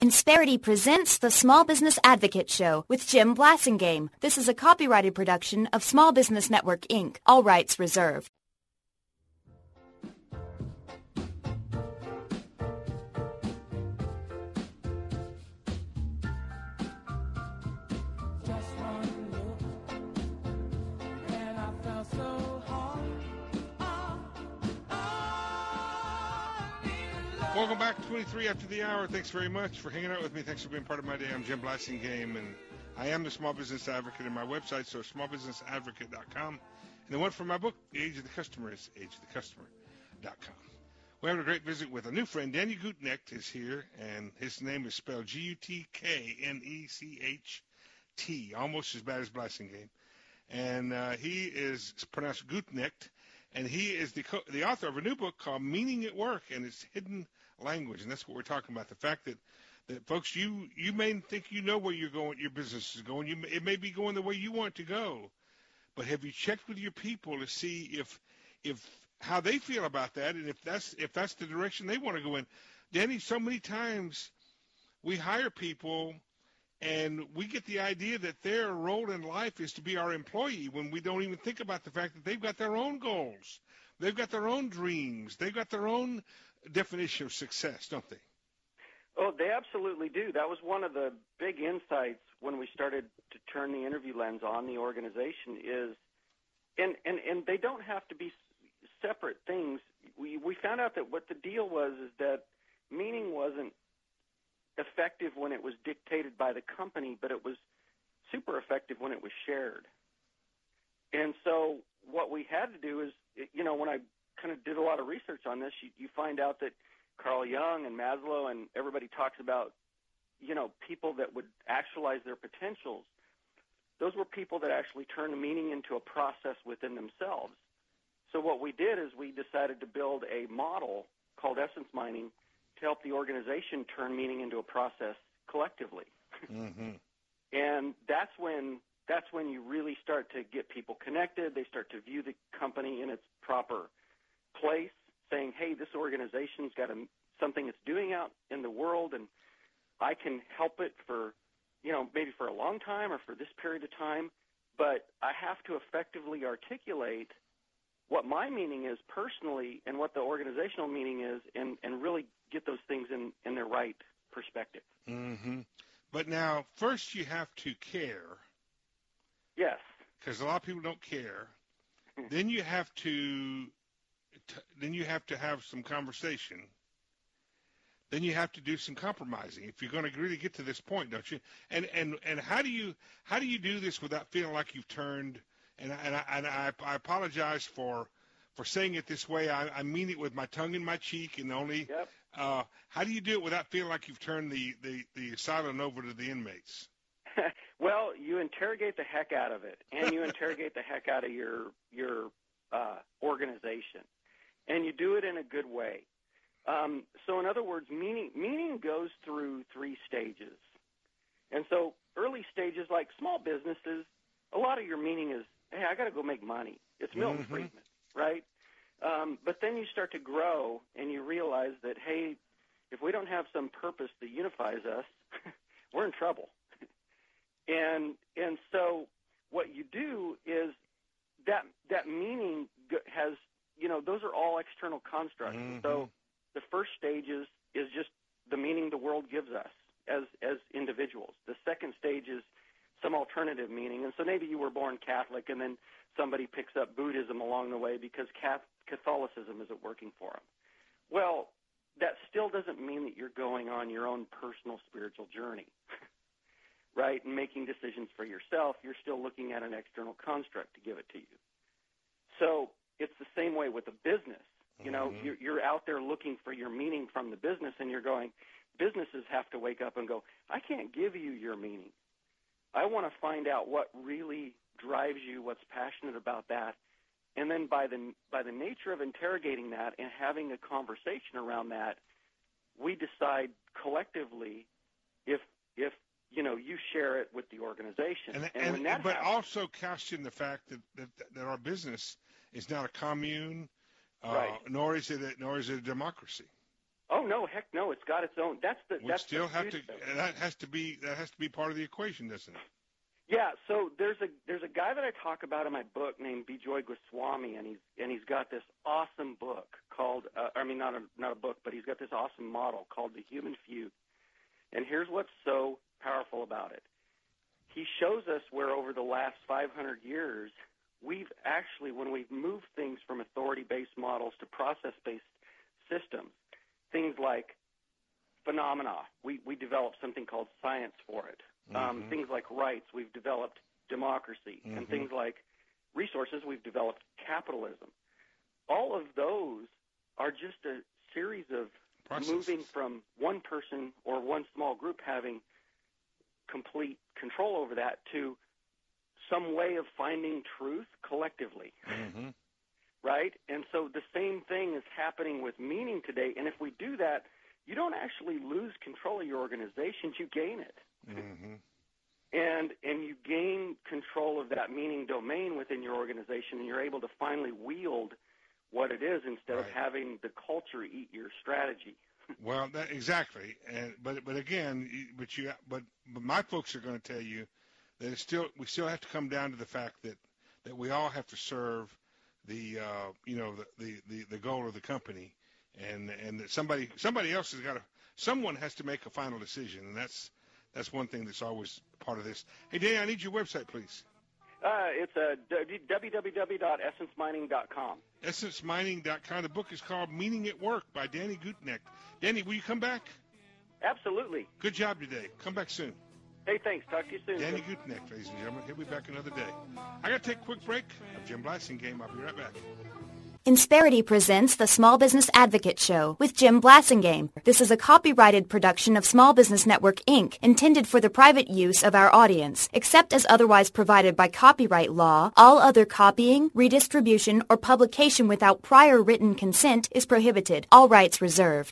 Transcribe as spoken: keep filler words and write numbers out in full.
Insperity presents the Small Business Advocate Show with Jim Blasingame. This is a copyrighted production of Small Business Network, Incorporated. All rights reserved. Welcome back, twenty-three after the hour. Thanks very much for hanging out with me. Thanks for being part of my day. I'm Jim Blasingame, and I am the Small Business Advocate, and my website, so small business advocate dot com. And the one for my book, The Age of the Customer, is age of the customer dot com. We're having a great visit with a new friend. Danny Gutknecht is here, and his name is spelled G U T K N E C H T, almost as bad as Blasingame. And uh, he is pronounced Gutknecht, and he is the co- the author of a new book called Meaning at Work, and it's hidden language, and that's what we're talking about. The fact that, that folks, you you may think you know where you're going, your business is going. You may, it may be going the way you want it to go, but have you checked with your people to see if if how they feel about that, and if that's if that's the direction they want to go in? Danny, so many times we hire people, and we get the idea that their role in life is to be our employee when we don't even think about the fact that they've got their own goals, they've got their own dreams, they've got their own definition of success, don't they? Oh, they absolutely do. That was one of the big insights when we started to turn the interview lens on the organization is, and, and, and they don't have to be separate things. We, we found out that what the deal was is that meaning wasn't effective when it was dictated by the company, but it was super effective when it was shared. And so what we had to do is, you know, when I kind of did a lot of research on this, you, you find out that Carl Jung and Maslow and everybody talks about, you know, people that would actualize their potentials. Those were people that actually turned meaning into a process within themselves. So what we did is we decided to build a model called essence mining to help the organization turn meaning into a process collectively. Mm-hmm. And that's when that's when you really start to get people connected. They start to view the company in its proper place, saying, hey, this organization's got a, something it's doing out in the world, and I can help it for, you know, maybe for a long time or for this period of time, but I have to effectively articulate what my meaning is personally and what the organizational meaning is, and, and really get those things in, in their right perspective. Mm-hmm. But now, first you have to care. Yes. Because a lot of people don't care. Then you have to then you have to have some conversation. Then you have to do some compromising if you're going to really get to this point, don't you? And and, and how do you how do you do this without feeling like you've turned? And and I, and I, I apologize for for saying it this way. I, I mean it with my tongue in my cheek, and only. Yep. Uh, how do you do it without feeling like you've turned the, the, the asylum over to the inmates? Well, you interrogate the heck out of it, and you interrogate the heck out of your your uh, organization, and you do it in a good way. Um, so, in other words, meaning meaning goes through three stages, and so early stages, like small businesses, a lot of your meaning is, hey, I got to go make money. It's Milton Mm-hmm. Friedman, right? Um, but then you start to grow, and you realize that, hey, if we don't have some purpose that unifies us, we're in trouble. And and so what you do is that that meaning has, you know, those are all external constructs. Mm-hmm. So the first stage is, is just the meaning the world gives us as as individuals. The second stage is some alternative meaning. And so maybe you were born Catholic, and then somebody picks up Buddhism along the way because Catholicism isn't working for them. Well, that still doesn't mean that you're going on your own personal spiritual journey. Right, and making decisions for yourself. You're still looking at an external construct to give it to you. So it's the same way with a business. You know, Mm-hmm. you're, you're out there looking for your meaning from the business, and you're going, businesses have to wake up and go, I can't give you your meaning. I want to find out what really drives you, what's passionate about that. And then by the by the nature of interrogating that and having a conversation around that, we decide collectively if if you know, you share it with the organization. And, and, and, when that but happens, also cast in the fact that, that, that our business is not a commune, uh, right. nor is it a, nor is it a democracy. Oh no, heck no! It's got its own. That's the. We that's still the have to. That has to be. That has to be part of the equation, doesn't it? Yeah. So there's a there's a guy that I talk about in my book named Bijoy Goswami, and he's and he's got this awesome book called. Uh, I mean, not a not a book, but he's got this awesome model called The Human Feud. And here's what's so powerful about it. He shows us where over the last five hundred years, we've actually, when we've moved things from authority-based models to process-based systems, things like phenomena, we, we developed something called science for it. Mm-hmm. Um, things like rights, we've developed democracy. Mm-hmm. And things like resources, we've developed capitalism. All of those are just a series of processes. Moving from one person or one small group having complete control over that to some way of finding truth collectively, mm-hmm. right? And so the same thing is happening with meaning today. And if we do that, you don't actually lose control of your organizations, you gain it. Mm-hmm. And and you gain control of that meaning domain within your organization, and you're able to finally wield what it is instead right. of having the culture eat your strategy. Well, that, exactly, and but but again, but you but, but my folks are going to tell you that it's still we still have to come down to the fact that, that we all have to serve the uh, you know the, the, the, the goal of the company, and and that somebody somebody else has got to someone has to make a final decision, and that's that's one thing that's always part of this. Hey, Danny, I need your website, please. Uh, it's uh, w w w dot essence mining dot com. essence mining dot com. The book is called Meaning at Work by Danny Gutknecht. Danny, will you come back? Absolutely. Good job today. Come back soon. Hey, thanks. Talk to you soon. Danny Gutknecht, ladies and gentlemen. He'll be back another day. I got to take a quick break. I'm Jim Blasingame. I'll be right back. Insperity presents the Small Business Advocate Show with Jim Blasingame. This is a copyrighted production of Small Business Network, Incorporated, intended for the private use of our audience. Except as otherwise provided by copyright law, all other copying, redistribution, or publication without prior written consent is prohibited. All rights reserved.